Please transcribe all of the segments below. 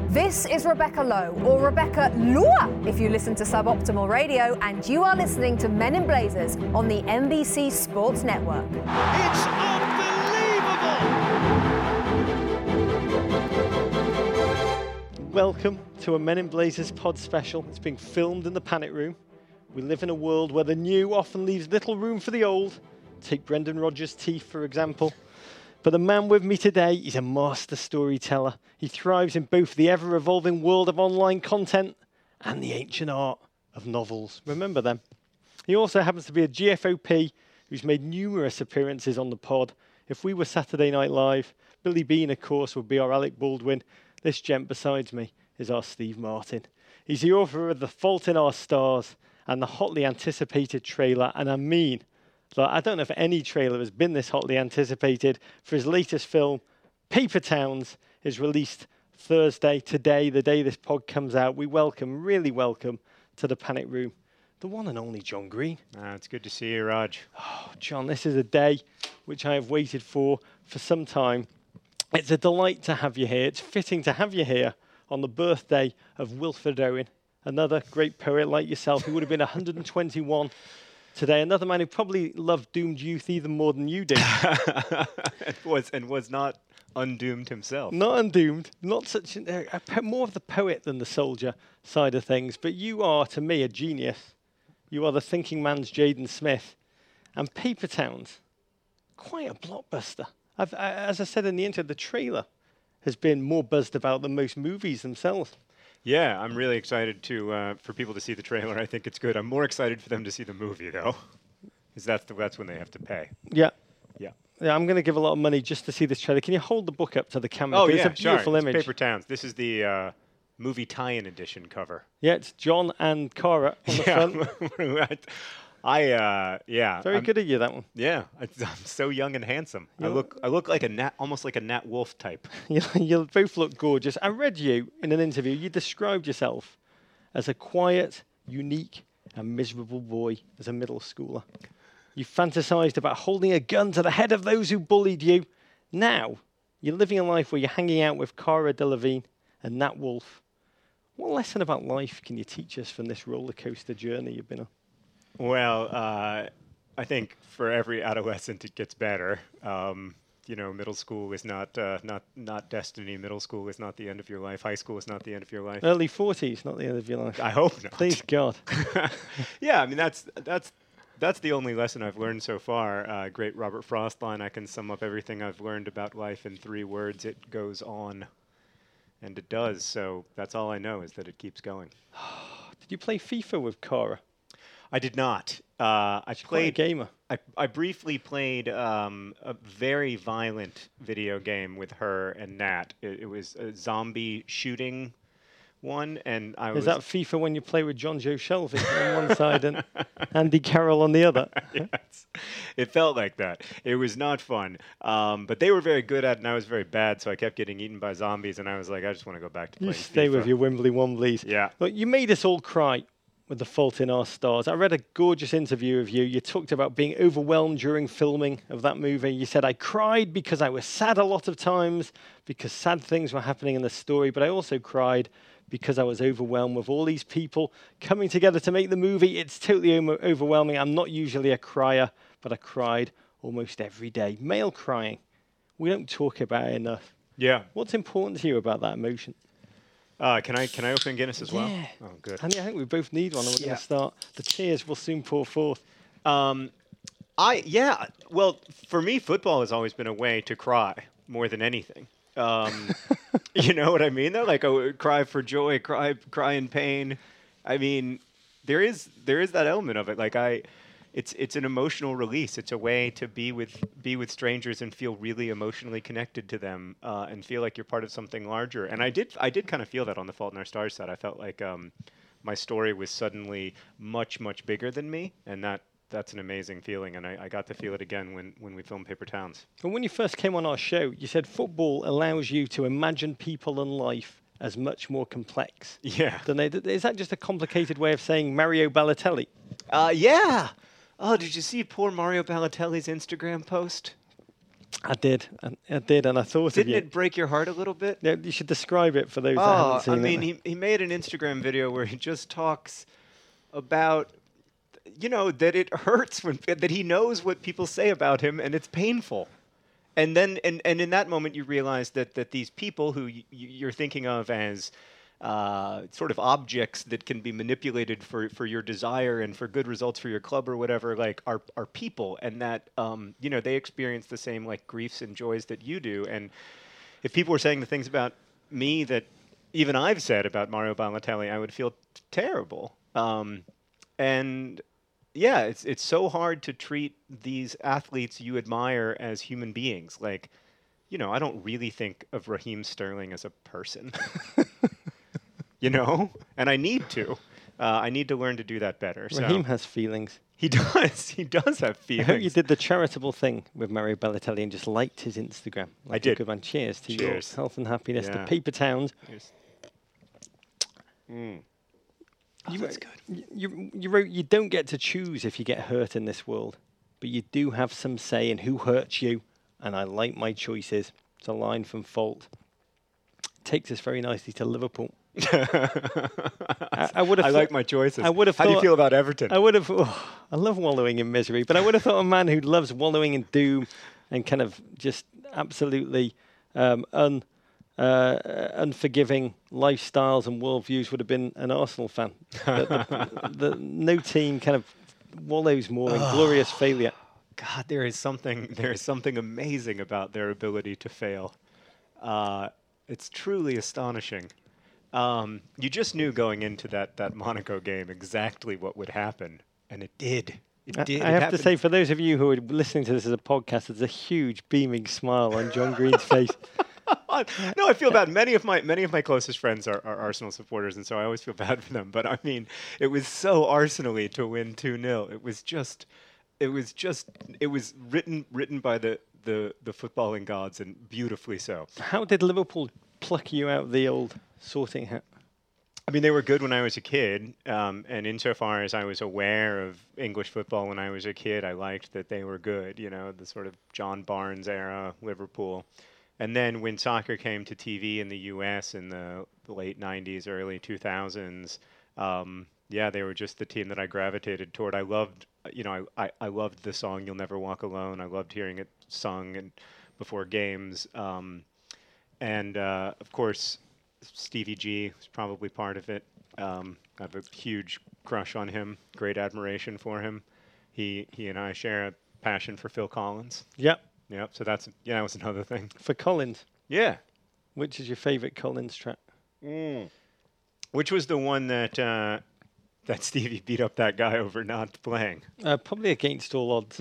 This is Rebecca Lowe, or Rebecca Lua if you listen to Suboptimal Radio, and you are listening to Men in Blazers on the NBC Sports Network. It's unbelievable! Welcome to a Men in Blazers pod special. It's being filmed in the Panic Room. We live in a world where the new often leaves little room for the old. Take Brendan Rodgers' teeth, for example. But the man with me today is a master storyteller. He thrives in both the ever-evolving world of online content and the ancient art of novels. Remember them. He also happens to be a GFOP who's made numerous appearances on the pod. If we were Saturday Night Live, Billy Bean, of course, would be our Alec Baldwin. This gent besides me is our Steve Martin. He's the author of The Fault in Our Stars and the hotly anticipated trailer, and I mean, I don't know if any trailer has been this hotly anticipated, for his latest film, Paper Towns, is released Thursday, today, the day this pod comes out. We really welcome to the Panic Room, the one and only John Green. It's good to see you, Raj. Oh, John, this is a day which I have waited for some time. It's a delight to have you here. It's fitting to have you here on the birthday of Wilfred Owen, another great poet like yourself who would have been 121 today. Another man who probably loved Doomed Youth even more than you did. and was not undoomed himself. Not undoomed. Not such more of the poet than the soldier side of things. But you are, to me, a genius. You are the thinking man's Jaden Smith. And Paper Towns, quite a blockbuster. As I said in the intro, the trailer has been more buzzed about than most movies themselves. Yeah, I'm really excited for people to see the trailer. I think it's good. I'm more excited for them to see the movie, though, because that's when they have to pay. Yeah. Yeah. Yeah, I'm going to give a lot of money just to see this trailer. Can you hold the book up to the camera? Oh, yeah, it's a beautiful image. It's Paper Towns. This is the movie tie-in edition cover. Yeah, it's John and Cara on the front. Very good of you, that one. Yeah, I'm so young and handsome. I look like almost like a Nat Wolff type. You both look gorgeous. I read you in an interview. You described yourself as a quiet, unique, and miserable boy as a middle schooler. You fantasized about holding a gun to the head of those who bullied you. Now, you're living a life where you're hanging out with Cara Delevingne and Nat Wolff. What lesson about life can you teach us from this roller coaster journey you've been on? Well, I think for every adolescent it gets better. Middle school is not destiny. Middle school is not the end of your life. High school is not the end of your life. Early 40s, not the end of your life. I hope not. Please God. Yeah, I mean that's the only lesson I've learned so far. Great Robert Frost line. I can sum up everything I've learned about life in 3 words. It goes on, and it does. So that's all I know is that it keeps going. Did you play FIFA with Cara? I did not. She's quite a gamer. I briefly played a very violent video game with her and Nat. It was a zombie shooting one, and Is that FIFA when you play with John Joe Shelby on one side and Andy Carroll on the other? Yes, it felt like that. It was not fun, but they were very good at it, and I was very bad, so I kept getting eaten by zombies, and I was like, I just want to go back to playing You stay FIFA. with your Wimbly Womblies. Yeah. Look, you made us all cry with The Fault in Our Stars. I read a gorgeous interview of you. You talked about being overwhelmed during filming of that movie. You said, I cried because I was sad a lot of times, because sad things were happening in the story, but I also cried because I was overwhelmed with all these people coming together to make the movie. It's totally overwhelming. I'm not usually a crier, but I cried almost every day. Male crying. We don't talk about it enough. Yeah. What's important to you about that emotion? Can I open Guinness as well? Yeah. Oh, good. Honey, I think we both need one, and we're going to start. The cheers will soon pour forth. Well, for me, football has always been a way to cry more than anything. You know what I mean, though? Like, cry for joy, cry in pain. I mean, there is that element of it. Like, it's an emotional release. It's a way to be with strangers and feel really emotionally connected to them, and feel like you're part of something larger. And I did kind of feel that on The Fault in Our Stars set. I felt like my story was suddenly much bigger than me, and that's an amazing feeling. And I got to feel it again when we filmed Paper Towns. And when you first came on our show, you said football allows you to imagine people and life as much more complex. Yeah. Is that just a complicated way of saying Mario Balotelli? Yeah. Oh, did you see poor Mario Balotelli's Instagram post? I did, and I thought Didn't of you. it break your heart a little bit? Yeah, you should describe it for those that Oh, haven't seen I it. mean, he made an Instagram video where he just talks about, that it hurts that he knows what people say about him, and it's painful. And then, and in that moment, you realize that these people who you're thinking of as sort of objects that can be manipulated for your desire and for good results for your club or whatever, like are people, and that they experience the same like griefs and joys that you do. And if people were saying the things about me that even I've said about Mario Balotelli, I would feel terrible. And yeah, it's so hard to treat these athletes you admire as human beings. Like, I don't really think of Raheem Sterling as a person. And I need to. I need to learn to do that better. Raheem has feelings. He does. He does have I feelings. hope you did the charitable thing with Mario Balotelli and just liked his Instagram. I did. Good man. Cheers to Cheers. your health and happiness. Yeah. The Paper Towns. Cheers. That's good. You wrote, you don't get to choose if you get hurt in this world, but you do have some say in who hurts you, and I like my choices. It's a line from Fault. Takes us very nicely to Liverpool. I would have. I like my choices. I would have. How do you feel about Everton? I would have. I love wallowing in misery, but I would have thought a man who loves wallowing in doom and kind of just absolutely unforgiving lifestyles and worldviews would have been an Arsenal fan. But no team kind of wallows more in glorious failure. God, there is something amazing about their ability to fail. It's truly astonishing. You just knew going into that Monaco game exactly what would happen, and it did. It did. I have to say, for those of you who are listening to this as a podcast, there's a huge beaming smile on John Green's face. No, I feel bad. Many of my closest friends are Arsenal supporters, and so I always feel bad for them. But I mean, it was so Arsenal-y to win 2-0. It was written by the footballing gods, and beautifully so. How did Liverpool pluck you out of the old sorting hat? I mean, they were good when I was a kid, and insofar as I was aware of English football when I was a kid, I liked that they were good. The sort of John Barnes era Liverpool. And then when soccer came to TV in the U.S. in the late 90s, early 2000s, they were just the team that I gravitated toward. I loved, I loved the song "You'll Never Walk Alone." I loved hearing it sung and before games. And of course, Stevie G was probably part of it. I have a huge crush on him, great admiration for him. He and I share a passion for Phil Collins. Yep. Yep. So that was another thing. For Collins. Yeah. Which is your favourite Collins track? Which was the one that Stevie beat up that guy over not playing? Probably Against All Odds.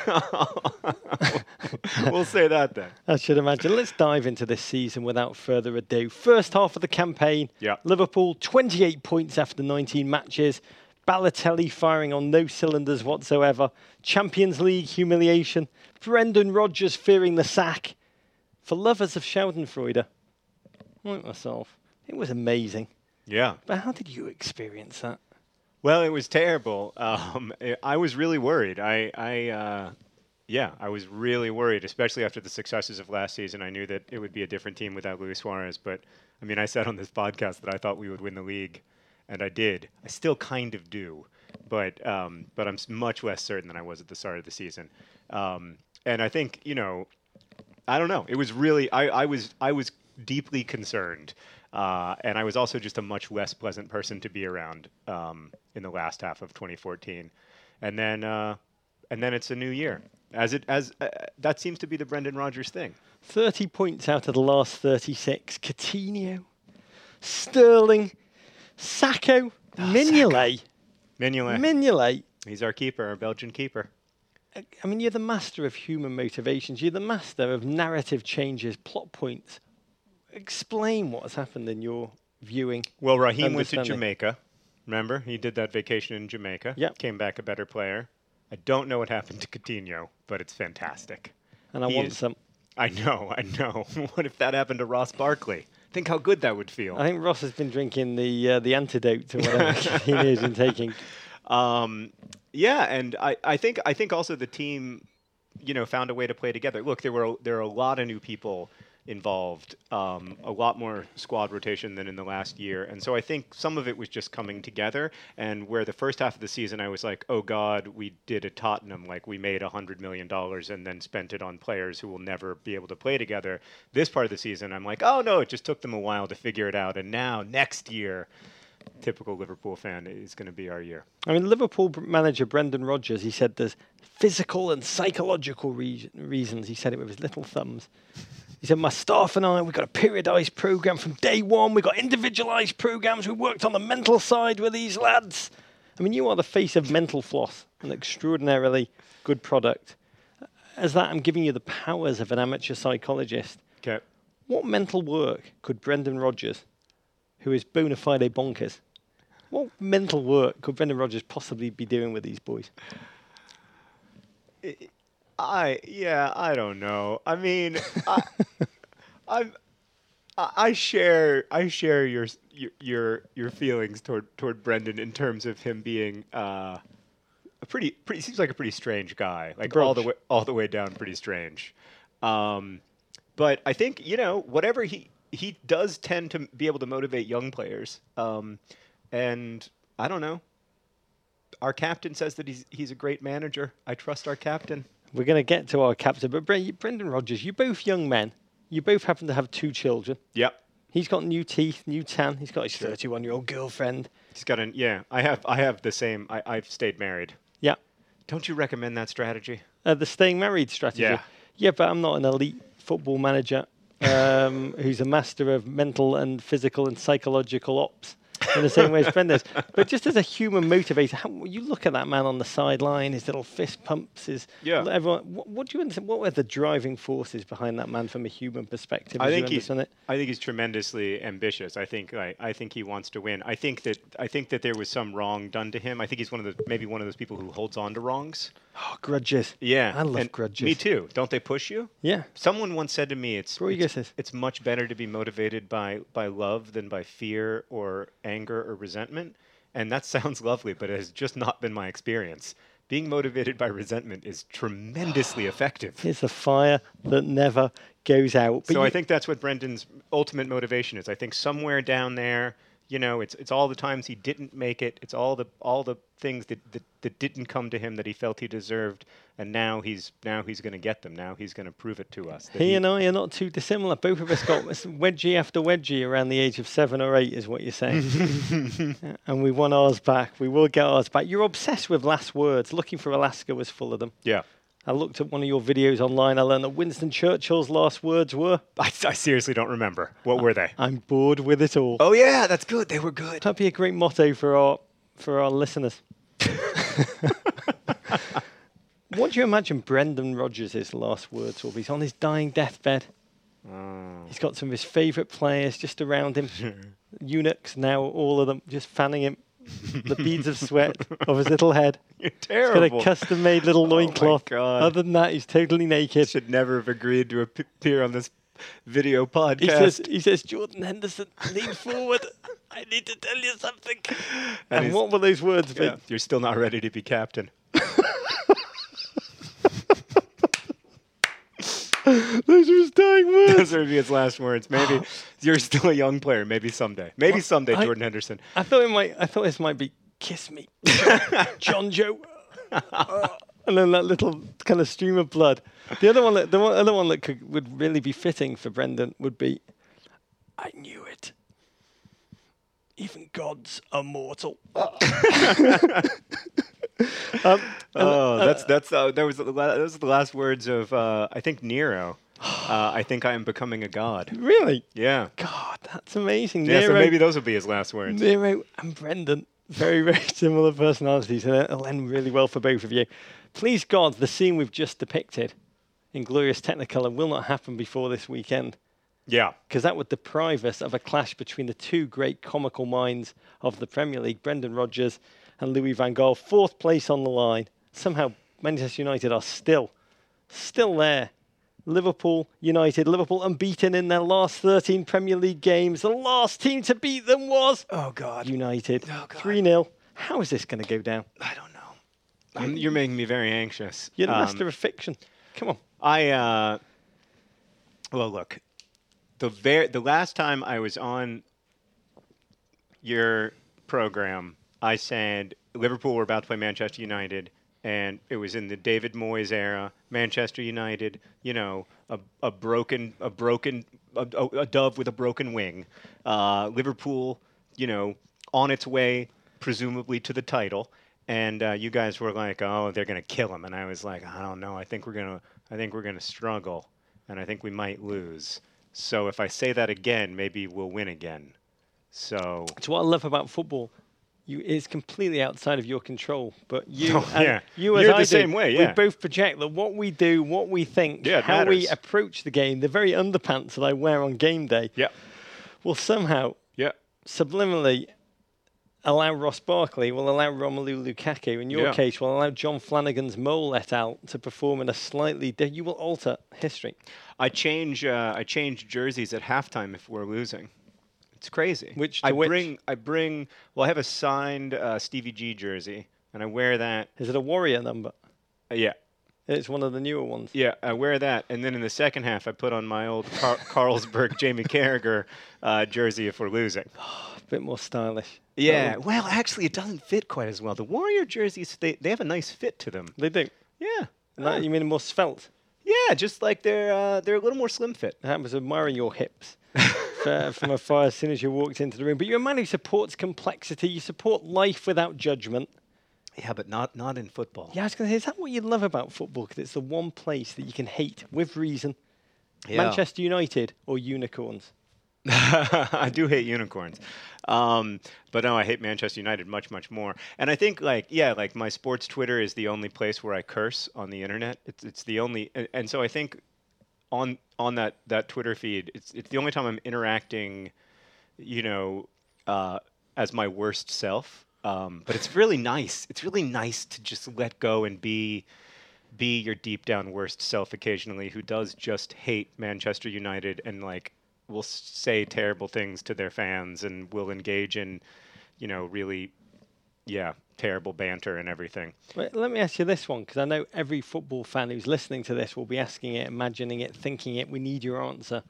We'll say that then. I should imagine. Let's dive into this season without further ado. First half of the campaign. Yeah. Liverpool, 28 points after 19 matches. Balotelli firing on no cylinders whatsoever. Champions League humiliation. Brendan Rodgers fearing the sack. For lovers of Schadenfreude, like myself, it was amazing. Yeah. But how did you experience that? Well, it was terrible. I was really worried. I was really worried, especially after the successes of last season. I knew that it would be a different team without Luis Suarez. But, I mean, I said on this podcast that I thought we would win the league, and I did. I still kind of do, but I'm much less certain than I was at the start of the season. And I think, I don't know. It was really, I was deeply concerned. And I was also just a much less pleasant person to be around in the last half of 2014. And then it's a new year. That seems to be the Brendan Rodgers thing. 30 points out of the last 36. Coutinho, Sterling, Sacco, Mignolet. Mignolet. He's our keeper, our Belgian keeper. I mean, you're the master of human motivations. You're the master of narrative changes, plot points. Explain what has happened in your viewing. Well, Raheem went to Jamaica. Remember? He did that vacation in Jamaica. Yep. Came back a better player. I don't know what happened to Coutinho, but it's fantastic. And I want some. I know. What if that happened to Ross Barkley? Think how good that would feel. I think Ross has been drinking the antidote to whatever Coutinho has been taking. Yeah, and I think also the team found a way to play together. Look, there are a lot of new people involved, a lot more squad rotation than in the last year, and so I think some of it was just coming together. And where the first half of the season I was like, oh God, we did at Tottenham, like we made $100 million and then spent it on players who will never be able to play together. This part of the season I'm like, oh no, it just took them a while to figure it out, and now next year, typical Liverpool fan, is going to be our year. I mean, Liverpool manager Brendan Rodgers, he said there's physical and psychological reasons. He said it with his little thumbs. He said, my staff and I, we've got a periodised programme from day one. We've got individualised programmes. We worked on the mental side with these lads. I mean, you are the face of Mental Floss, an extraordinarily good product. As that, I'm giving you the powers of an amateur psychologist. Okay. What mental work could Brendan Rodgers, who is bona fide bonkers, what mental work could Brendan Rodgers possibly be doing with these boys? I don't know. I mean, I share your feelings toward Brendan in terms of him being a pretty seems like a pretty strange guy, like all the way down pretty strange. But I think whatever he does tend to be able to motivate young players, and I don't know. Our captain says that he's a great manager. I trust our captain. We're going to get to our captain, but Brendan Rodgers, you're both young men. You both happen to have 2 children. Yep. He's got new teeth, new tan. He's got his 31-year-old girlfriend. He's got I have the same. I've stayed married. Yeah. Don't you recommend that strategy? The staying married strategy. Yeah. Yeah, but I'm not an elite football manager who's a master of mental and physical and psychological ops in the same way as Brendan is. But just as a human motivator, you look at that man on the sideline, his little fist pumps, everyone. What do you understand? What were the driving forces behind that man from a human perspective? I think he's tremendously ambitious. I think he wants to win. I think that there was some wrong done to him. I think he's maybe one of those people who holds on to wrongs. Oh, grudges. Yeah, I love grudges. Me too. Don't they push you? Yeah. Someone once said to me, it's much better to be motivated by love than by fear or anger or resentment. And that sounds lovely, but it has just not been my experience. Being motivated by resentment is tremendously effective. It's a fire that never goes out. But I think that's what Brendan's ultimate motivation is. I think somewhere down there, it's all the times he didn't make it. It's all the things that didn't come to him that he felt he deserved, and now he's going to get them. Now he's going to prove it to us. He and I are not too dissimilar. Both of us got wedgie after wedgie around the age of 7 or 8, is what you're saying. And we won ours back. We will get ours back. You're obsessed with last words. Looking for Alaska was full of them. Yeah. I looked at one of your videos online. I learned that Winston Churchill's last words were... I seriously don't remember. What were they? I'm bored with it all. Oh, yeah, that's good. They were good. That'd be a great motto for our listeners. What do you imagine Brendan Rodgers' last words will be? He's on his dying deathbed. Oh. He's got some of his favourite players just around him. Eunuchs now, all of them, just fanning him. The beads of sweat of his little head. You're terrible. He's got a custom-made little loincloth. Oh my God. Other than that, he's totally naked. Should never have agreed to appear on this video podcast. He says, Jordan Henderson, lean forward. I need to tell you something. And what were those words? Yeah, you're still not ready to be captain. Those are his dying words. Those are his last words. Maybe you're still a young player. Maybe someday. Maybe someday, Jordan Henderson. I thought this might be "Kiss Me, John Joe," and then that little kind of stream of blood. The other one that would really be fitting for Brendan would be, "I knew it. Even gods are mortal." Those are the last words of I think Nero. I think I am becoming a god. Really? Yeah. God, that's amazing. Yeah, Nero, so maybe those will be his last words. Nero and Brendan, very, very similar personalities, and it'll end really well for both of you. Please God, the scene we've just depicted in glorious Technicolor will not happen before this weekend. Yeah. Because that would deprive us of a clash between the two great comical minds of the Premier League, Brendan Rodgers and Louis van Gaal. 4th place on the line. Somehow Manchester United are still there. Liverpool unbeaten in their last 13 Premier League games. The last team to beat them was United. 3-0. How is this going to go down? I don't know. You're making me very anxious. You're the master of fiction. Come on. Well, look, the last time I was on your program, I said Liverpool were about to play Manchester United, and it was in the David Moyes era. Manchester United, you know, a dove with a broken wing. Liverpool, you know, on its way presumably to the title, and you guys were like, "Oh, they're gonna kill him," and I was like, "I don't know. I think we're gonna struggle, and I think we might lose. So if I say that again, maybe we'll win again." So It's what I love about football. It's completely outside of your control, but you, Oh, yeah. you as You're I the do, same way, yeah. we both project that what we do, what we think, Yeah, it how we matters. approach the game, the very underpants that I wear on game day, yeah, will somehow yeah. subliminally allow Ross Barkley, will allow Romelu Lukaku, in your Yeah. case, will allow John Flanagan's Mole let out to perform in a slightly. You will alter history. I change jerseys at halftime if we're losing. It's crazy. Which I to which? bring. Well, I have a signed Stevie G jersey, and I wear that. Is it a Warrior number? Yeah, It's one of the newer ones. yeah. I wear that, and then in the second half, I put on my old Carlsberg Jamie Carragher jersey if we're losing. A bit more stylish. Yeah. Well, actually, it doesn't fit quite as well. The Warrior jerseys, they have a nice fit to them. They do. Yeah. You mean more svelte? Yeah, just like they're a little more slim fit. I was admiring your hips from afar as soon as you walked into the room. But you're a man who supports complexity. You support life without judgment. Yeah, but not in football. Yeah, I was going to say, is that what you love about football? Because it's the one place that you can hate with reason. Yeah. Manchester United or unicorns? I do hate unicorns. But no, I hate Manchester United much, much more. And I think, like my sports Twitter is the only place where I curse on the internet. It's the only, and so I think on that Twitter feed, it's the only time I'm interacting, you know, as my worst self. But it's really nice. It's really nice to just let go and be your deep down worst self occasionally, who does just hate Manchester United and like will say terrible things to their fans and will engage in, you know, really, terrible banter and everything. Well, let me ask you this one, because I know every football fan who's listening to this will be asking it, imagining it, thinking it. We need your answer.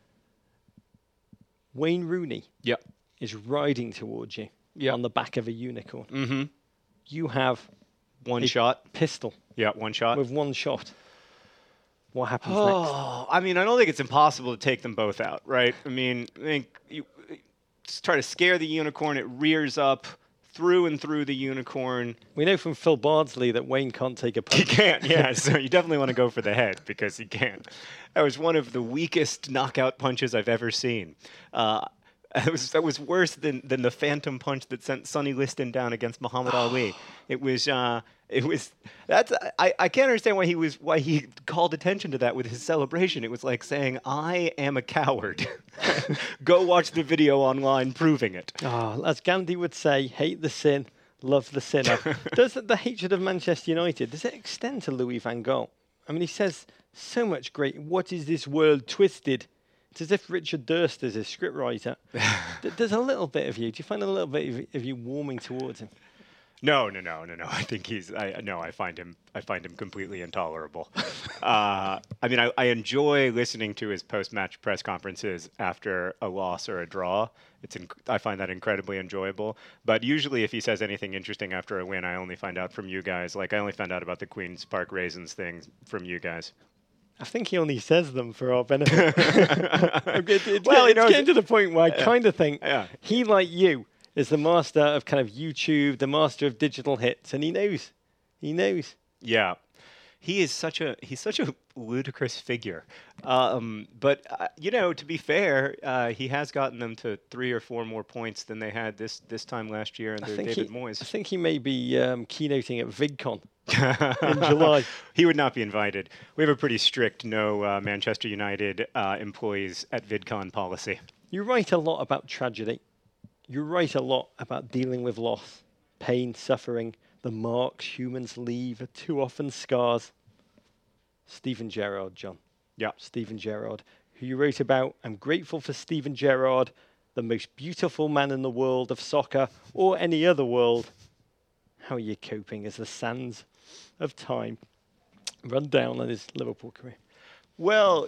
Wayne Rooney Yep. is riding towards you on the back of a unicorn. Mm-hmm. You have One a shot. pistol Yeah, one shot. with one shot. What happens next? Oh, I mean, I don't think it's impossible to take them both out, right? I mean, you just try to scare the unicorn. It rears up through and through the unicorn. We know from Phil Bardsley that Wayne can't take a He punch. can't, yeah. So you definitely want to go for the head because he can't. That was one of the weakest knockout punches I've ever seen. That was worse than the phantom punch that sent Sonny Liston down against Muhammad Ali. I can't understand why he called attention to that with his celebration. It was like saying, "I am a coward." Go watch the video online proving it. Oh, as Gandhi would say, hate the sin, love the sinner. Does the hatred of Manchester United, does it extend to Louis van Gaal? I mean, he says so much great, "What is this world twisted?" It's as if Richard Durst is his scriptwriter. There's a little bit of you. Do you find a little bit of you warming towards him? No. I think I find him completely intolerable. I mean, I enjoy listening to his post-match press conferences after a loss or a draw. I find that incredibly enjoyable. But usually, if he says anything interesting after a win, I only find out from you guys. Like I only found out about the Queen's Park Raisins thing from you guys. I think he only says them for our benefit. It's Well, you know, getting to the point where I kind of think Yeah. he, like you, is the master of kind of YouTube, the master of digital hits, and he knows. He knows. Yeah, he's such a ludicrous figure. But you know, to be fair, he has gotten them to 3 or 4 more points than they had this time last year under David I Moyes. think he may be keynoting at VidCon in July. He would not be invited. We have a pretty strict no Manchester United employees at VidCon policy. You write a lot about tragedy. You write a lot about dealing with loss, pain, suffering. The marks humans leave are too often scars. Steven Gerrard, John. Yeah. Steven Gerrard, who you wrote about. I'm grateful for Steven Gerrard, the most beautiful man in the world of soccer or any other world. How are you coping as the sands of time run down on his Liverpool career? Well,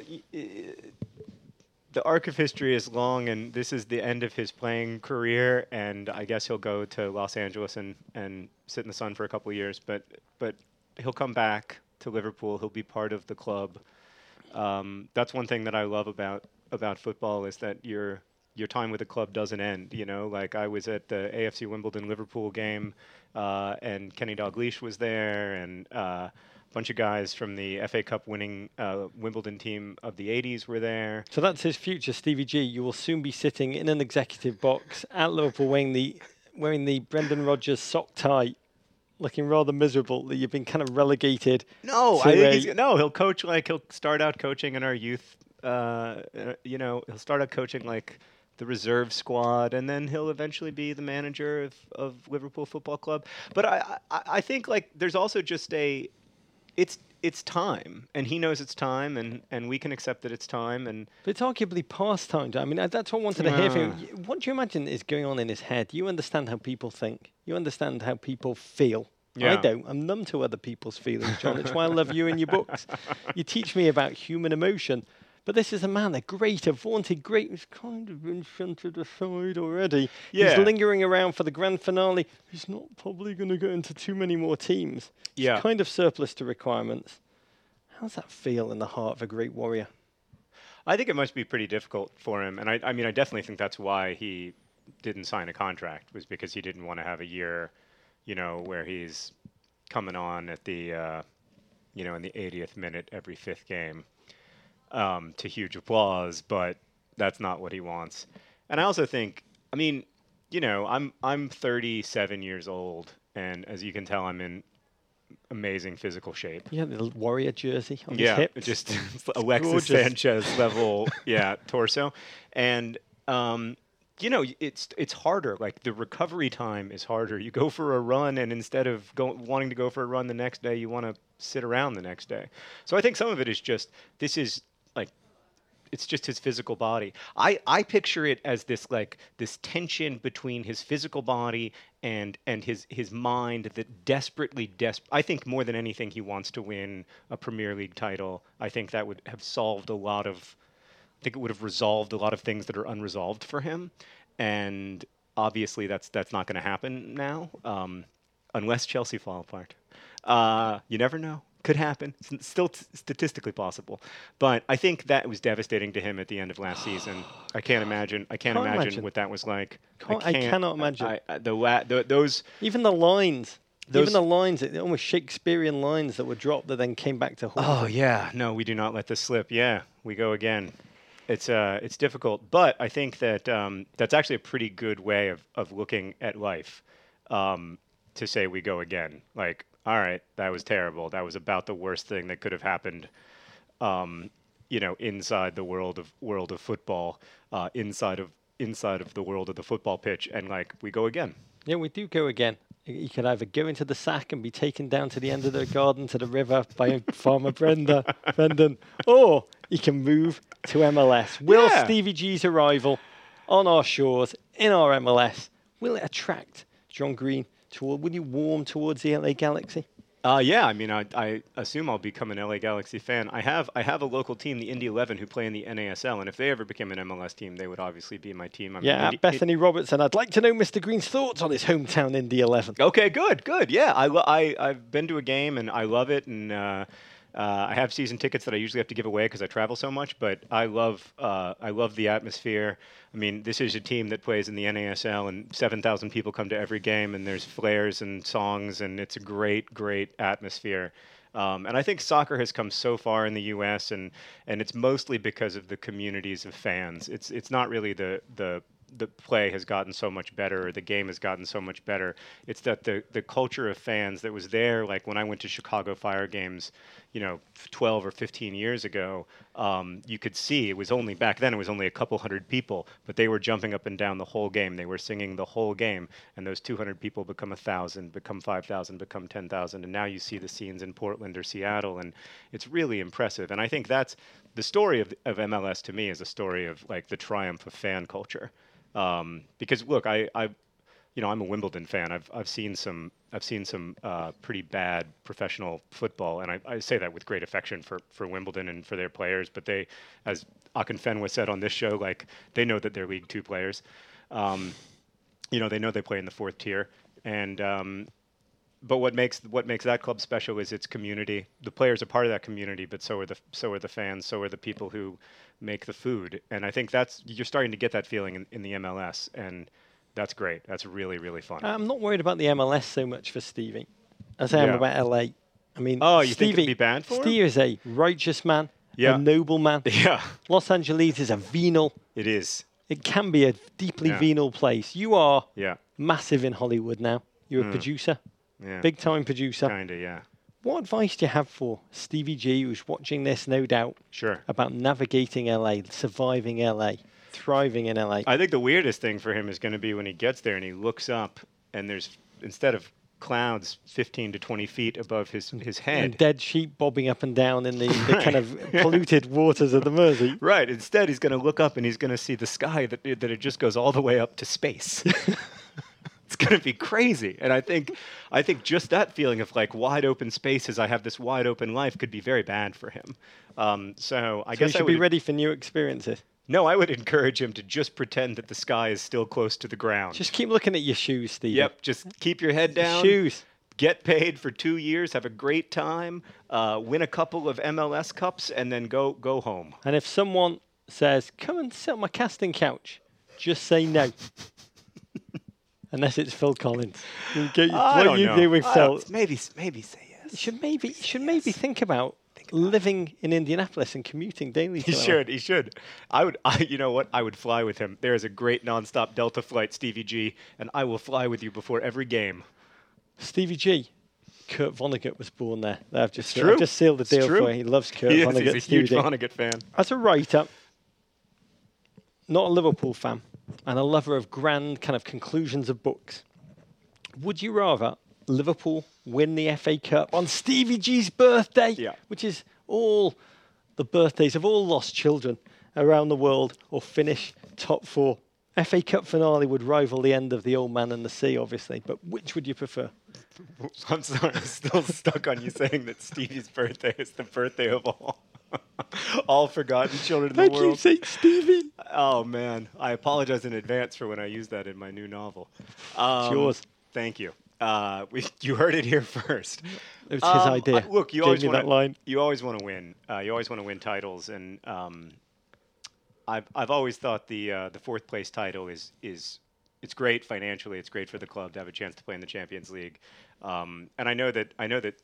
the arc of history is long, and this is the end of his playing career, and I guess he'll go to Los Angeles and sit in the sun for a couple of years, but he'll come back to Liverpool. He'll be part of the club. That's one thing that I love about football is that your time with the club doesn't end. You know, like I was at the AFC Wimbledon Liverpool game, and Kenny Dalglish was there, and bunch of guys from the FA Cup winning Wimbledon team of the 80s were there. So that's his future, Stevie G. You will soon be sitting in an executive box at Liverpool wearing the Brendan Rodgers sock tie, looking rather miserable that you've been kind of relegated. No, I think he'll coach he'll start out coaching in our youth. He'll start out coaching like the reserve squad, and then he'll eventually be the manager of Liverpool Football Club. But I think like there's also just it's time, and he knows it's time, and we can accept that it's time. But it's arguably past time. I mean, that's what I wanted to hear from you. What do you imagine is going on in his head? You understand how people think. You understand how people feel. Yeah. I don't. I'm numb to other people's feelings, John. It's why I love you and your books. You teach me about human emotion. But this is a man, a vaunted great, who's kind of been shunted aside already. Yeah. He's lingering around for the grand finale. He's not probably going to go into too many more teams. Yeah. He's kind of surplus to requirements. How does that feel in the heart of a great warrior? I think it must be pretty difficult for him. And I mean, I definitely think that's why he didn't sign a contract, was because he didn't want to have a year, where he's coming on at the, in the 80th minute every fifth game. To huge applause, but that's not what he wants. And I also think, I mean, I'm 37 years old, and as you can tell, I'm in amazing physical shape. Yeah, the warrior jersey on his hip. Just Alexis gorgeous. Sanchez level, torso. And it's harder. Like the recovery time is harder. You go for a run, and instead of wanting to go for a run the next day, you want to sit around the next day. So I think some of it is just it's just his physical body. I picture it as this tension between his physical body and his mind that desperately I think more than anything he wants to win a Premier League title. I think that would have it would have resolved a lot of things that are unresolved for him. And obviously that's not going to happen now, unless Chelsea fall apart. You never know. Could happen. It's still statistically possible. But I think that was devastating to him at the end of last season. I can't imagine what that was like. I cannot imagine. Those even the lines. Almost Shakespearean lines that were dropped that then came back to haunt him. Oh yeah, no, we do not let this slip. Yeah, we go again. It's difficult, but I think that that's actually a pretty good way of looking at life. To say we go again, like, all right, that was terrible. That was about the worst thing that could have happened, inside the world of football, inside of the world of the football pitch, and like we go again. Yeah, we do go again. You could either go into the sack and be taken down to the end of the garden to the river by Farmer Brendan, or you can move to MLS. Will Stevie G's arrival on our shores in our MLS, will it attract John Green? Will you warm towards the LA Galaxy? Yeah, I mean, I assume I'll become an LA Galaxy fan. I have a local team, the Indy 11, who play in the NASL, and if they ever became an MLS team, they would obviously be my team. At Bethany Robertson, I'd like to know Mr. Green's thoughts on his hometown Indy 11. Okay, good. Yeah, I've been to a game, and I love it, and I have season tickets that I usually have to give away because I travel so much, but I love the atmosphere. I mean, this is a team that plays in the NASL, and 7,000 people come to every game, and there's flares and songs, and it's a great, great atmosphere. And I think soccer has come so far in the U.S., and it's mostly because of the communities of fans. It's not really the play has gotten so much better, or the game has gotten so much better. It's that the culture of fans that was there, like when I went to Chicago Fire games, 12 or 15 years ago, you could see back then it was only a couple hundred people, but they were jumping up and down the whole game. They were singing the whole game, and those 200 people become 1,000, become 5,000, become 10,000, and now you see the scenes in Portland or Seattle, and it's really impressive. And I think that's the story of MLS to me, is a story of like the triumph of fan culture. Because look, I'm a Wimbledon fan. I've seen some pretty bad professional football, and I say that with great affection for Wimbledon and for their players. But they, as Akinfenwa said on this show, like they know that they're League Two players. They know they play in the fourth tier, and but what makes that club special is its community. The players are part of that community, but so are the fans, so are the people who make the food, and I think you're starting to get that feeling in the MLS, and that's great. That's really, really fun. I'm not worried about the MLS so much for Stevie as I am about LA. I mean, you Stevie, think it'd be bad for him? Steve is a righteous man, Yeah. a noble man. Yeah, Los Angeles is a venal. it is. It can be a deeply Yeah. venal place. You are Yeah, massive in Hollywood now. You're a producer, yeah. big time producer. Kinda, yeah. What advice do you have for Stevie G, who's watching this, no doubt, Sure. about navigating LA, surviving LA, thriving in LA? I think the weirdest thing for him is going to be when he gets there and he looks up and there's, instead of clouds 15 to 20 feet above his And head. dead sheep bobbing up and down in the kind of polluted waters of the Mersey. Right. Instead, he's going to look up and he's going to see the sky that it just goes all the way up to space. It's going to be crazy. And I think just that feeling of like wide open spaces, I have this wide open life, could be very bad for him. So I So guess you should be ready for new experiences. No, I would encourage him to just pretend that the sky is still close to the ground. Just keep looking at your shoes, Steve. Yep, just keep your head down. Shoes. Get paid for 2 years, have a great time, win a couple of MLS Cups, and then go home. And if someone says, come and sit on my casting couch, just say no. Unless it's Phil Collins. You get I what don't you know. do with I Phil. don't- Maybe say yes. You should maybe think about living in Indianapolis and commuting daily. He should. You know what? I would fly with him. There is a great nonstop Delta flight, Stevie G, and I will fly with you before every game. Stevie G. Kurt Vonnegut was born there. I've just true. sealed the It's deal true. for him. He loves Kurt He's Vonnegut. a huge Stevie G. Vonnegut fan. As a writer, not a Liverpool fan, and a lover of grand kind of conclusions of books, would you rather Liverpool win the FA Cup on Stevie G's birthday, Yeah. which is all the birthdays of all lost children around the world, or finish top four? FA Cup finale would rival the end of The Old Man and the Sea, obviously, but which would you prefer? I'm sorry, I'm still stuck on you saying that Stevie's birthday is the birthday of all forgotten children in the Thank you, world. St. Stevie. Oh man, I apologize in advance for when I use that in my new novel. yours. Thank you. You heard it here first. It was his idea. Look, you Gave always me want that line. You always want to win. You always want to win titles, and I've always thought the fourth place title is it's great financially. It's great for the club to have a chance to play in the Champions League, and I know that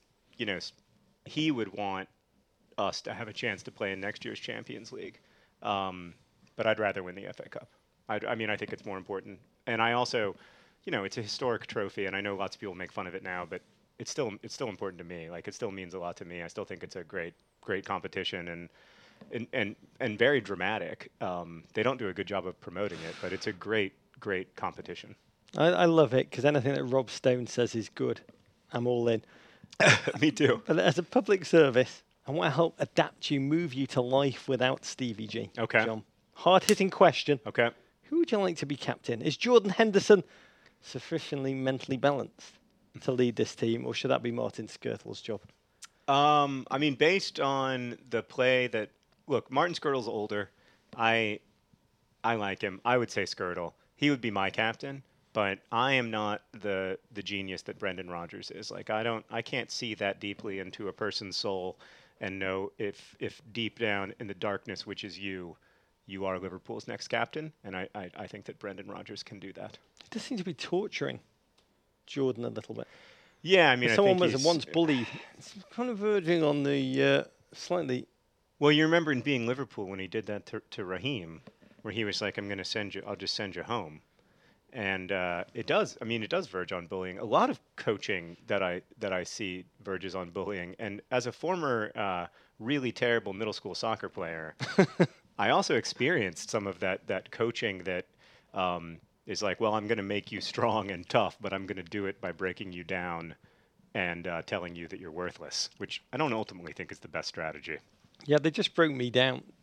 he would want us to have a chance to play in next year's Champions League, but I'd rather win the FA Cup. I think it's more important, and I also, it's a historic trophy, and I know lots of people make fun of it now, but it's still important to me. Like, it still means a lot to me. I still think it's a great competition and very dramatic. They don't do a good job of promoting it, but it's a great competition. I love it because anything that Rob Stone says is good. I'm all in. Me too. But as a public service, I want to help adapt you, move you to life without Stevie G. Okay. John, hard-hitting question. Okay. Who would you like to be captain? Is Jordan Henderson sufficiently mentally balanced to lead this team, or should that be Martin Skirtle's job? Based on the play that... Look, Martin Skirtle's older. I like him. I would say Skirtle. He would be my captain, but I am not the genius that Brendan Rodgers is. Like, I can't see that deeply into a person's soul and know if deep down in the darkness, which is you are Liverpool's next captain, and I think that Brendan Rodgers can do that. It does seem to be torturing Jordan a little bit. Yeah, If someone was once bullied, it's kind of verging on the slightly... Well, you remember in Being Liverpool when he did that to Raheem, where he was like, I'll just send you home. And it does verge on bullying. A lot of coaching that I see verges on bullying. And as a former really terrible middle school soccer player, I also experienced some of that coaching that is like, well, I'm going to make you strong and tough, but I'm going to do it by breaking you down and telling you that you're worthless, which I don't ultimately think is the best strategy. Yeah, they just broke me down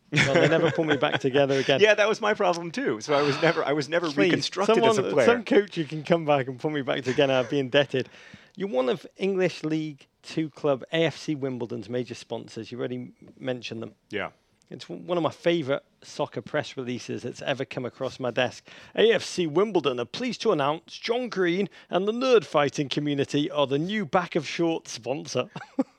Well, they never put me back together again. Yeah, that was my problem too. So I was never reconstructed as a player. Some coach who can come back and put me back together, I'd be indebted. You're one of English League Two club AFC Wimbledon's major sponsors. You already mentioned them. Yeah. It's one of my favourite soccer press releases that's ever come across my desk. AFC Wimbledon are pleased to announce John Green and the nerd fighting community are the new back of short sponsor.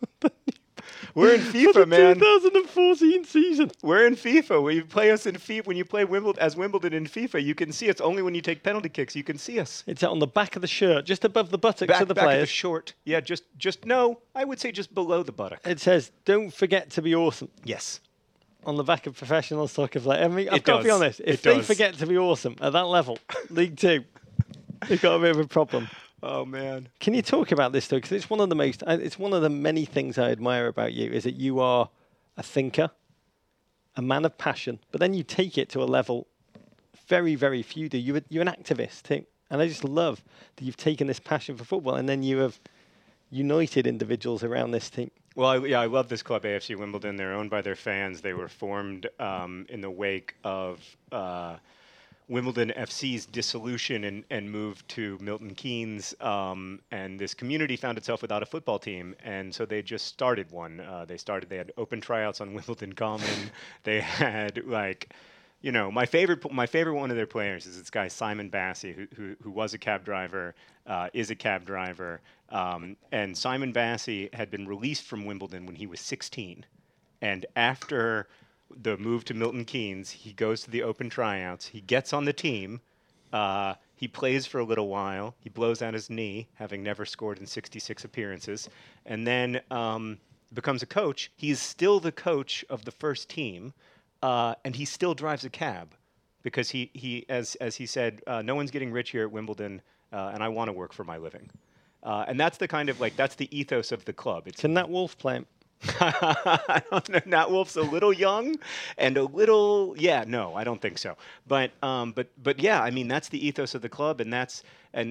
We're in FIFA, man. 2014 season. We're in FIFA. When you play us in FIFA, when you play Wimbledon in FIFA, you can see us. Only when you take penalty kicks, you can see us. It's on the back of the shirt, just above the buttocks of the back players. of the short. Yeah, no. I would say just below the buttock. It says, "Don't forget to be awesome." Yes. On the back of professional soccer play. I mean, I've It got to be does. honest. If It they does. forget to be awesome at that level, League Two, they've got a bit of a problem. Oh man. Can you talk about this though? Because it's one of the many things I admire about you is that you are a thinker, a man of passion, but then you take it to a level very, very few do. You're an activist too, and I just love that you've taken this passion for football and then you have united individuals around this team. Well, I love this club, AFC Wimbledon. They're owned by their fans. They were formed in the wake of Wimbledon FC's dissolution and moved to Milton Keynes. And this community found itself without a football team. And so they just started one. They had open tryouts on Wimbledon Common. They had my favorite one of their players is this guy Simon Bassey, who was a cab driver, is a cab driver. And Simon Bassey had been released from Wimbledon when he was 16. And after the move to Milton Keynes, he goes to the open tryouts. He gets on the team. He plays for a little while. He blows out his knee, having never scored in 66 appearances. And then becomes a coach. He's still the coach of the first team. And he still drives a cab because he as he said, no one's getting rich here at Wimbledon, and I want to work for my living. And that's the kind of that's the ethos of the club. Can Nat Wolff play him? I don't know. Nat Wolff's a little young and a little, no, I don't think so. But yeah, I mean, that's the ethos of the club, and that's and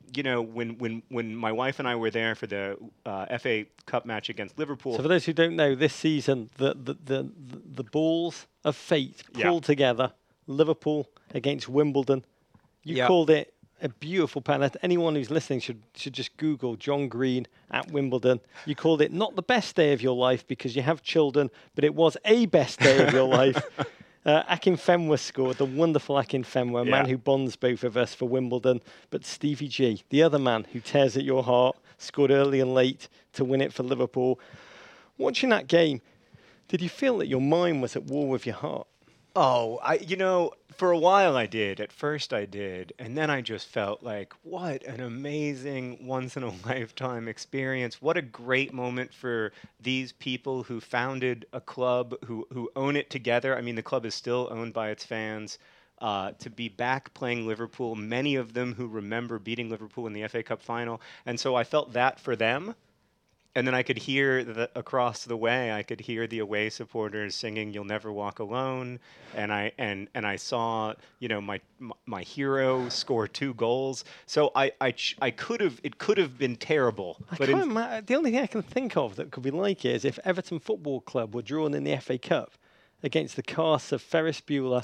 when my wife and I were there for the FA Cup match against Liverpool. So for those who don't know, this season the balls of fate pulled together. Liverpool against Wimbledon. You called it a beautiful penalty. Anyone who's listening should just Google John Green at Wimbledon. You called it not the best day of your life because you have children, but it was a best day of your life. Akinfenwa scored, the wonderful Akinfenwa, a man who bonds both of us for Wimbledon. But Stevie G, the other man who tears at your heart, scored early and late to win it for Liverpool. Watching that game, did you feel that your mind was at war with your heart? Oh, for a while I did. At first I did. And then I just felt like, what an amazing once-in-a-lifetime experience. What a great moment for these people who founded a club, who own it together. I mean, the club is still owned by its fans. To be back playing Liverpool, many of them who remember beating Liverpool in the FA Cup final. And so I felt that for them. And then I could hear across the way, I could hear the away supporters singing "You'll Never Walk Alone," and I saw my hero score 2 goals. So it could have been terrible. The only thing I can think of that could be like it is if Everton Football Club were drawn in the FA Cup against the cast of Ferris Bueller,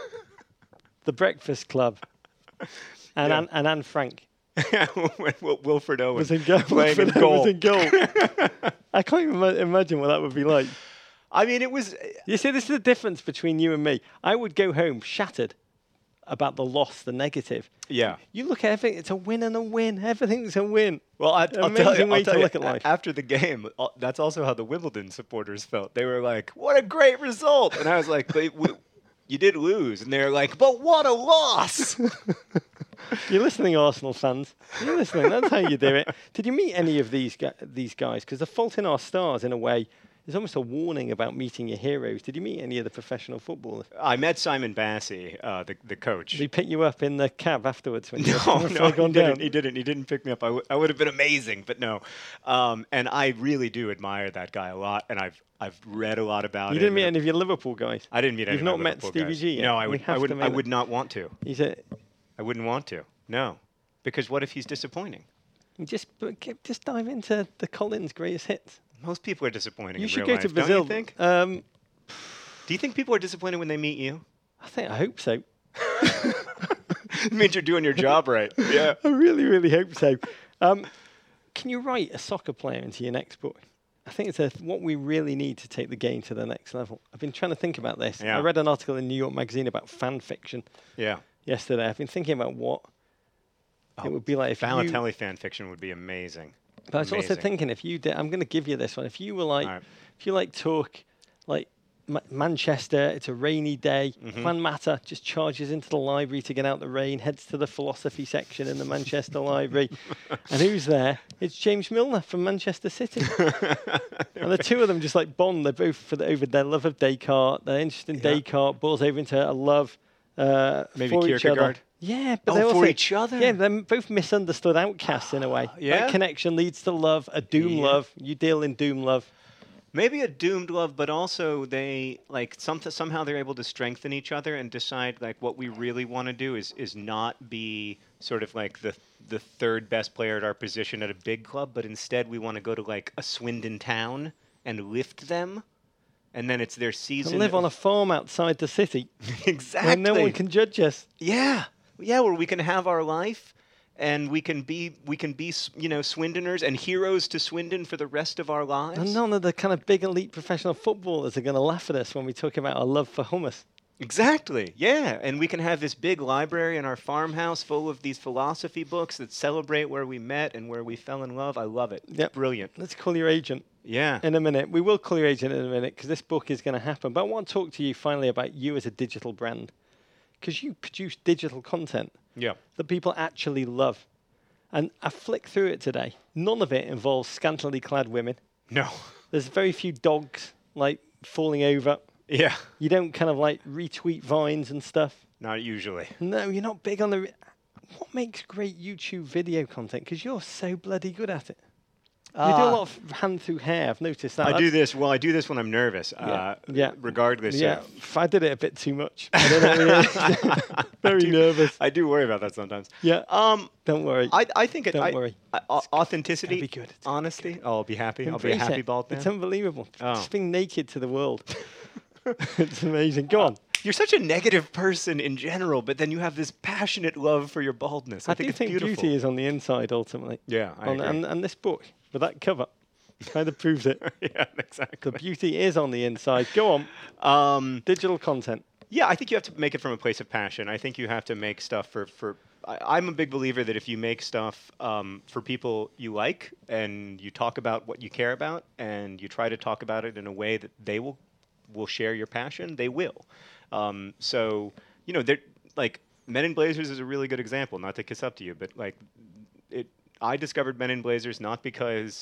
The Breakfast Club, and Anne Frank. Wilfred Owen was in goal. Playing in goal. Was in goal. I can't even imagine what that would be like. I mean, it was... You see, this is the difference between you and me. I would go home shattered about the loss, the negative. Yeah. You look at everything, it's a win and a win. Everything's a win. Well, I'll tell you, look at life. After the game, that's also how the Wimbledon supporters felt. They were like, what a great result. And I was like, you did lose. And they were like, but what a loss. You're listening, Arsenal fans. You're listening. That's how you do it. Did you meet any of these guys? Because The Fault in Our Stars, in a way, is almost a warning about meeting your heroes. Did you meet any of the professional footballers? I met Simon Bassey, the coach. Did he pick you up in the cab afterwards? When No, he didn't. He didn't pick me up. I would have been amazing, but no. And I really do admire that guy a lot, and I've read a lot about him. You didn't meet any of your Liverpool guys? I didn't meet any of my Liverpool guys. You've not met Stevie G yet? No, I would not want to. I wouldn't want to. No, because what if he's disappointing? Just dive into the Collins greatest hits. Most people are disappointing. You in should real go to life, Brazil. Don't you think? Do you think people are disappointed when they meet you? I hope so. It means you're doing your job right. Yeah. I really, really hope so. Can you write a soccer player into your next book? I think it's what we really need to take the game to the next level. I've been trying to think about this. Yeah. I read an article in New York Magazine about fan fiction Yeah. yesterday. I've been thinking about what it would be like if Balotelli fan fiction would be amazing. But I was also Amazing. thinking if you did, I'm going to give you this one. If you were like, All right. if you like talk like Manchester, it's a rainy day. Mm-hmm. Juan Mata just charges into the library to get out the rain, heads to the philosophy section in the Manchester Library. And who's there? It's James Milner from Manchester City. And the two of them just like bond. They're both over their love of Descartes. Their interest in Descartes boils over into a love Maybe for each other. Kierkegaard? Yeah, but Oh, they for also, each other? Yeah, they're both misunderstood outcasts in a way. Yeah? That connection leads to love, a doom Yeah. love. You deal in doom love. Maybe a doomed love, but also they like somehow they're able to strengthen each other and decide like what we really want to do is not be sort of like the third best player at our position at a big club, but instead we want to go to like a Swindon town and lift them, and then it's their season. And live on a farm outside the city exactly. where no one can judge us. Yeah, where we can have our life. And we can be, Swindoners and heroes to Swindon for the rest of our lives. And none of the kind of big elite professional footballers are going to laugh at us when we talk about our love for hummus. Exactly, yeah. And we can have this big library in our farmhouse full of these philosophy books that celebrate where we met and where we fell in love. I love it. Yep. Brilliant. Let's call your agent Yeah. in a minute. We will call your agent in a minute because this book is going to happen. But I want to talk to you finally about you as a digital brand because you produce digital content Yeah. that people actually love. And I flicked through it today. None of it involves scantily clad women. No. There's very few dogs like falling over. Yeah. You don't kind of like retweet vines and stuff. Not usually. No, you're not big on the... What makes great YouTube video content? Because you're so bloody good at it. You do a lot of hand through hair. I've noticed that. I do this when I'm nervous. Yeah. Regardless. Yeah, I did it a bit too much. I don't know. Very nervous. I do worry about that sometimes. Yeah. Don't worry. I think it. Don't worry. Authenticity, It's gonna be good. honesty. Oh, I'll be happy. I'll be a Embrace happy it. bald man. It's unbelievable. Oh. Just being naked to the world. It's amazing. Go on. You're such a negative person in general, but then you have this passionate love for your baldness. I think do it's think beautiful. beauty is on the inside ultimately. Yeah, I agree. And this book with that cover kind of proves it. Yeah, exactly. The beauty is on the inside. Go on. Digital content. Yeah, I think you have to make it from a place of passion. I think you have to make stuff for I'm a big believer that if you make stuff for people you like and you talk about what you care about and you try to talk about it in a way that they will share your passion, they will. So, they're like Men in Blazers is a really good example, not to kiss up to you, but like I discovered Men in Blazers not because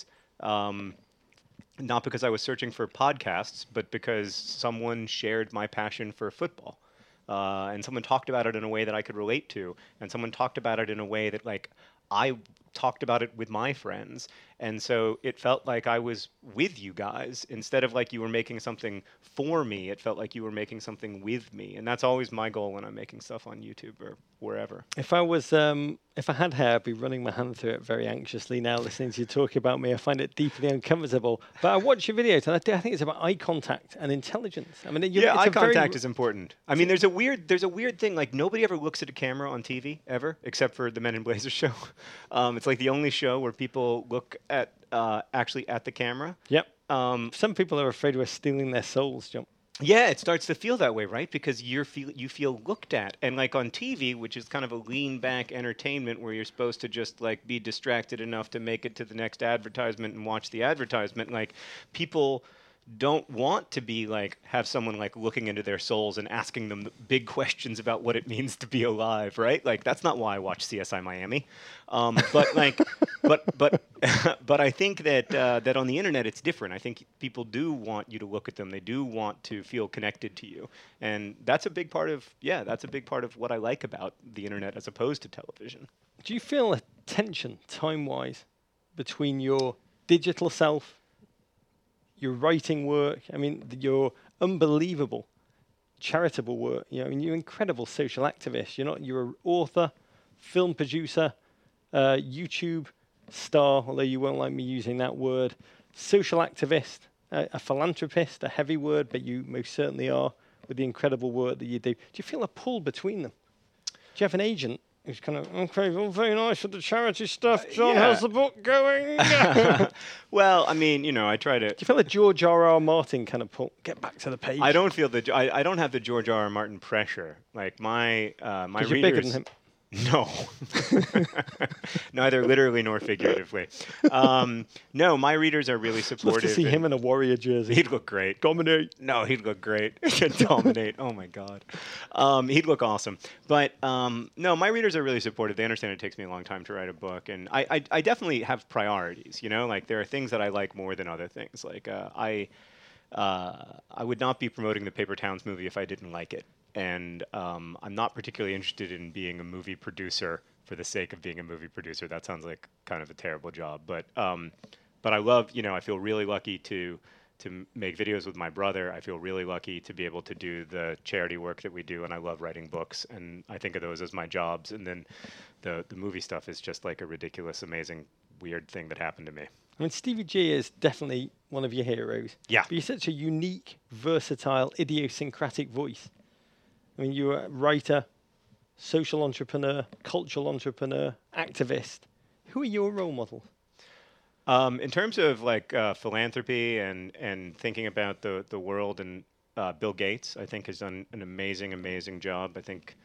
I was searching for podcasts, but because someone shared my passion for football. And someone talked about it in a way that I could relate to. And someone talked about it in a way that, like, I talked about it with my friends. And so it felt like I was with you guys. Instead of like you were making something for me, it felt like you were making something with me. And that's always my goal when I'm making stuff on YouTube or wherever. If I had hair, I'd be running my hand through it very anxiously now, listening to you talk about me. I find it deeply uncomfortable. But I watch your videos, and I think it's about eye contact and intelligence. I mean, eye contact is important. I mean, there's a weird thing. Like nobody ever looks at a camera on TV ever, except for the Men in Blazers show. It's like the only show where people look at actually at the camera. Yep. Some people are afraid we're stealing their souls, John. Yeah, it starts to feel that way, right? Because you feel looked at. And like on TV, which is kind of a lean back entertainment where you're supposed to just like be distracted enough to make it to the next advertisement and watch the advertisement, like people don't want to be like have someone like looking into their souls and asking them big questions about what it means to be alive, right? Like that's not why I watch CSI Miami. But like, but I think that on the internet it's different. I think people do want you to look at them. They do want to feel connected to you, and that's a big part of what I like about the internet as opposed to television. Do you feel a tension time-wise between your digital self, your writing work, your unbelievable charitable work, you're an incredible social activist. You're an author, film producer, YouTube star, although you won't like me using that word, social activist, a philanthropist, a heavy word, but you most certainly are with the incredible work that you do. Do you feel a pull between them? Do you have an agent who's kind of, okay, well, very nice with the charity stuff. John, yeah. how's the book going? Do Well, I mean, I try to. you feel a George R.R. Martin kind of pull? Get back to the page. I don't feel I don't have the George R.R. Martin pressure. Like my my 'Cause readers. you're bigger than him. No, neither literally nor figuratively. No, my readers are really Love supportive. to see and him in a Warrior jersey. He'd look great. Dominate. No, he'd look great. Dominate. Oh my God. He'd look awesome. But no, my readers are really supportive. They understand it takes me a long time to write a book, and I definitely have priorities. Like there are things that I like more than other things. Like I would not be promoting the Paper Towns movie if I didn't like it. And I'm not particularly interested in being a movie producer for the sake of being a movie producer. That sounds like kind of a terrible job. But I love, I feel really lucky to make videos with my brother. I feel really lucky to be able to do the charity work that we do. And I love writing books. And I think of those as my jobs. And then the movie stuff is just like a ridiculous, amazing, weird thing that happened to me. I mean, Stevie G is definitely one of your heroes. Yeah. But you're such a unique, versatile, idiosyncratic voice. I mean, you're a writer, social entrepreneur, cultural entrepreneur, activist. Who are your role models? In terms of like philanthropy and thinking about the world, and Bill Gates, I think, has done an amazing job. I think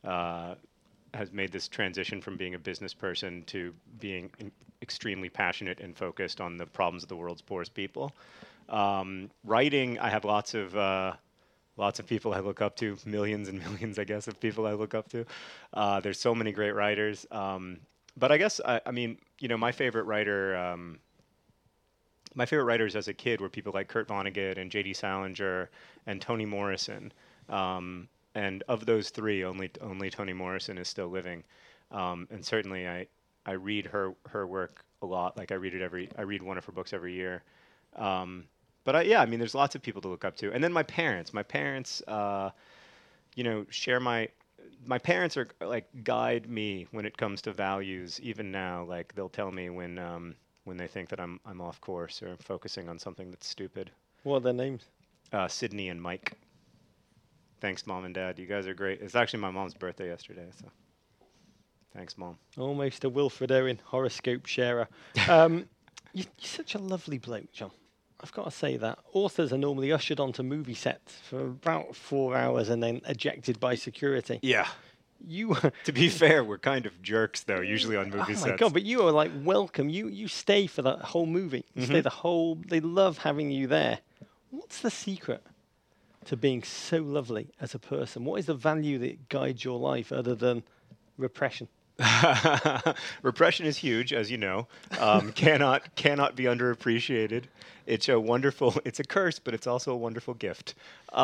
has made this transition from being a business person to being extremely passionate and focused on the problems of the world's poorest people. Writing, I have lots of people I look up to, millions and millions, I guess, of people I look up to. There's so many great writers. But I guess, I mean, my favorite writers as a kid were people like Kurt Vonnegut and J.D. Salinger and Toni Morrison. And of those three, only Toni Morrison is still living. And certainly I read her work a lot. Like I read one of her books every year. But I mean, there's lots of people to look up to. And then my parents. My parents, share my parents are like guide me when it comes to values. Even now, like they'll tell me when they think that I'm off course or focusing on something that's stupid. What are their names? Sydney and Mike. Thanks, Mom and Dad. You guys are great. It's actually my mom's birthday yesterday, so thanks, Mom. Almost a Wilfred Owen horoscope sharer. You're such a lovely bloke, John. I've got to say that. Authors are normally ushered onto movie sets for about 4 hours and then ejected by security. Yeah. You, To be fair, we're kind of jerks, though, usually on movie sets. Oh my God, but you are like welcome. You stay for the whole movie. You stay they love having you there. What's the secret to being so lovely as a person? What is the value that guides your life other than repression? Repression is huge, as you know. Cannot be underappreciated. It's a curse, but it's also a wonderful gift.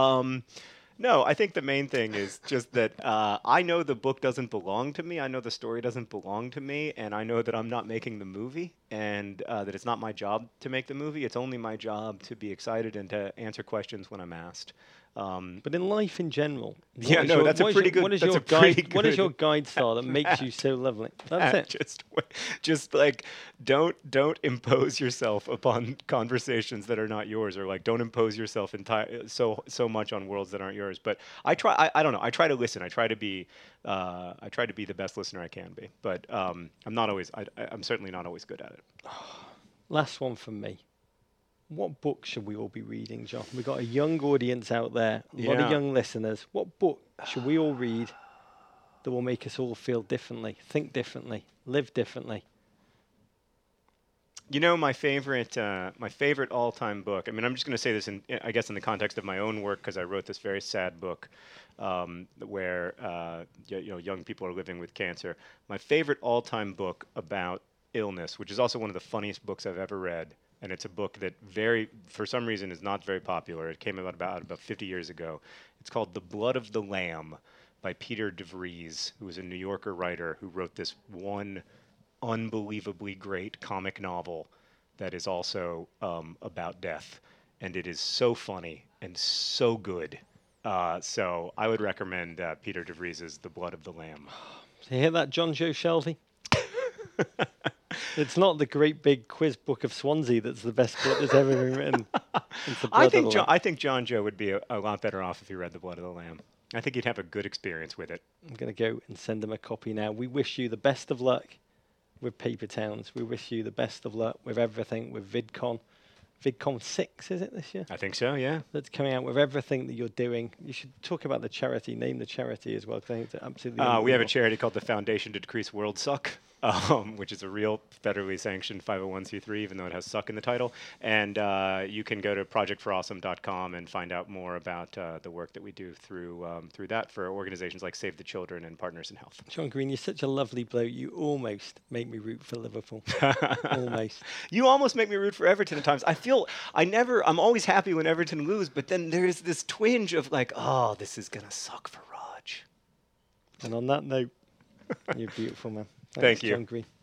No, I think the main thing is just that I know the book doesn't belong to me. I know the story doesn't belong to me, and I know that I'm not making the movie, and that it's not my job to make the movie. It's only my job to be excited and to answer questions when I'm asked. But in life in general, that's a pretty good. What is your guide star that makes you so lovely? That's it. Just like don't impose yourself upon conversations that are not yours, or like don't impose yourself so much on worlds that aren't yours. But I try. I don't know. I try to listen. I try to be the best listener I can be. But I'm not always. I'm certainly not always good at it. Last one from me. What book should we all be reading, John? We've got a young audience out there, a lot of young listeners. What book should we all read that will make us all feel differently, think differently, live differently? My favorite all-time book. I mean, I'm just going to say this in the context of my own work, because I wrote this very sad book where young people are living with cancer. My favorite all-time book about illness, which is also one of the funniest books I've ever read. And it's a book that for some reason, is not very popular. It came out about 50 years ago. It's called The Blood of the Lamb by Peter DeVries, who was a New Yorker writer who wrote this one unbelievably great comic novel that is also about death. And it is so funny and so good. So I would recommend Peter DeVries' The Blood of the Lamb. So you hear that, John Joe Shelby? It's not the great big quiz book of Swansea that's the best book that's ever been written. It's the I Blood of the Lamb. think John Joe would be a lot better off if he read The Blood of the Lamb. I think he'd have a good experience with it. I'm going to go and send him a copy now. We wish you the best of luck with Paper Towns. We wish you the best of luck with everything, with VidCon. VidCon 6, is it, this year? I think so, yeah. That's coming out with everything that you're doing. You should talk about the charity. Name the charity as well, because I think it's absolutely We have a unbelievable. charity called the Foundation to Decrease World Suck, which is a real federally sanctioned 501c3, even though it has suck in the title. And you can go to projectforawesome.com and find out more about the work that we do through that for organizations like Save the Children and Partners in Health. John Green, you're such a lovely bloke. You almost make me root for Liverpool. Almost. You almost make me root for Everton at times. I'm always happy when Everton lose, but then there's this twinge of like, oh, this is going to suck for Raj. And on that note, you're beautiful, man. Thank you. John Green.